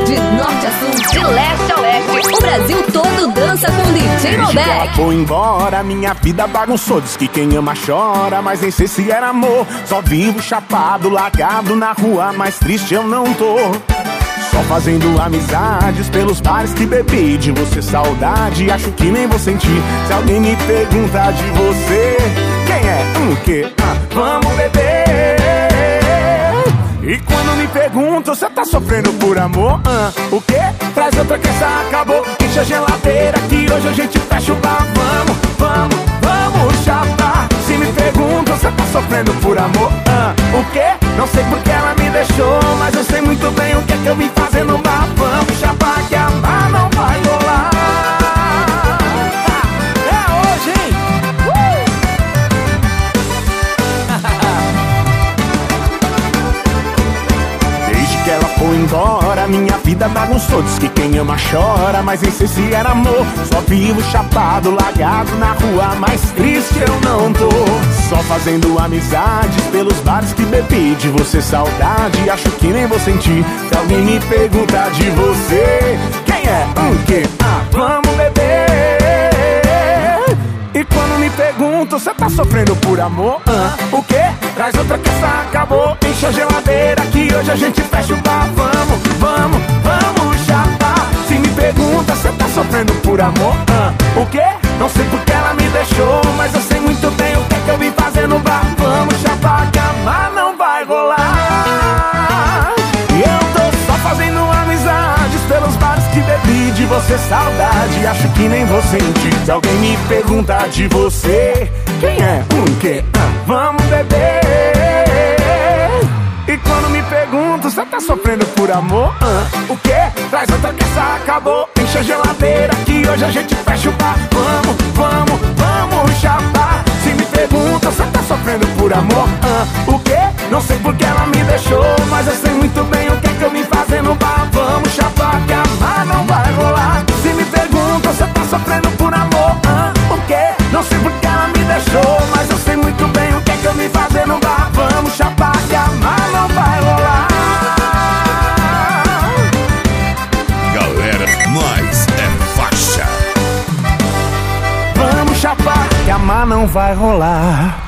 De norte a sul, de leste a oeste, o Brasil todo dança com DJ Malbec. Ela foi embora, minha vida bagunçou. Diz que quem ama chora, mas nem sei se era amor. Só vivo chapado, largado na rua, mas triste eu não tô. Só fazendo amizades pelos bares que bebi. De você saudade, acho que nem vou sentir. Se alguém me perguntar de você, quem é? Que? Vamos beber. E quando me perguntam, você tá sofrendo por amor? O quê? Traz outra que essa acabou. Enche a geladeira que hoje a gente fecha o bar. Vamos chapar. Se me perguntam, você tá sofrendo por amor? O quê? Não sei porque ela me deixou, mas eu sei muito bem o que é que eu vim fazer no bar. Vamos chapar que amar não vai rolar. É hoje, hein? Desde que ela foi embora, minha vida bagunçou. Diz que quem ama chora, mas nem sei se era amor. Só vivo chapado, largado na rua, mas triste eu não tô. Só fazendo amizades pelos bares que bebi. De você saudade, acho que nem vou sentir. Se alguém me perguntar de você, quem é? Que? Vamos beber. E quando me perguntam, você tá sofrendo por amor? O quê? Traz outra que essa acabou. Enche a geladeira que hoje a gente fecha o bar. Vamos chapar. Se me pergunta, você tá sofrendo por amor? O quê? Não sei porque ela me deixou, mas eu sei muito bem o que é que eu vim fazer no bar. Vamos chapar que amar não vai rolar. E eu tô só fazendo amizades pelos bares que bebi. De você saudade, acho que nem vou sentir. Se alguém me perguntar de você, quem é? Que? Vamos beber. E quando me perguntam, você tá sofrendo por amor? O quê? Traz outra que essa acabou. Enche a geladeira que hoje a gente fecha o bar. Vamos chapar. Se me perguntam, você tá sofrendo por amor? O quê? Não sei porque ela me deixou, mas eu sei muito bem o que é que eu vim fazer no bar. Vamos chapar que amar não vai rolar. Se me perguntam, você tá sofrendo por amor? O quê? Não sei porque ela me deixou, mas eu sei muito bem o que é que eu vim fazer no bar. Vamos chapar que amar não vai rolar. Galera, nós é faixa. Vamos chapar que amar não vai rolar.